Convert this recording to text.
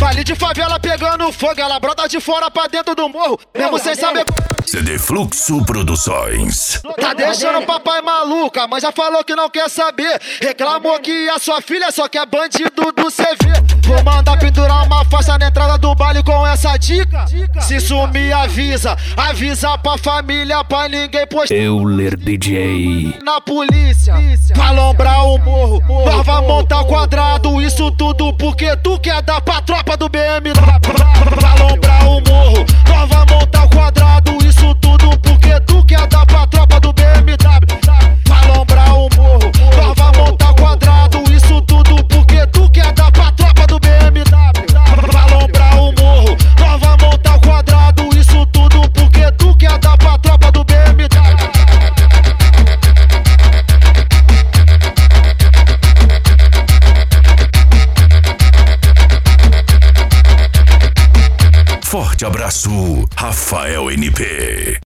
Baile de favela pegando fogo, ela brota de fora pra dentro do morro, mesmo sem saber. CD Fluxo Produções. Tá deixando o papai maluca, mas já falou que não quer saber. Reclamou que a sua filha só quer bandido do CV. Vou mandar pendurar uma faixa na entrada do baile com essa dica. Se sumir avisa, avisa pra família, pra ninguém postar. Euler DJ. Na polícia, pra alombrar o morro. Nós vai montar quadrado, isso tudo porque tu quer dar pra tropa do BMW. Pra alombrar o morro, nós vai montar quadrado, isso tudo porque tu quer dar pra tropa do BMW. Pra alombrar o morro, nós vai montar quadrado, isso tudo porque tu quer dar pra tropa do BMW. Pra alombrar o morro, nós vai montar quadrado, isso tudo porque tu quer dar pra tropa do BMW. Forte abraço, Rafael NP.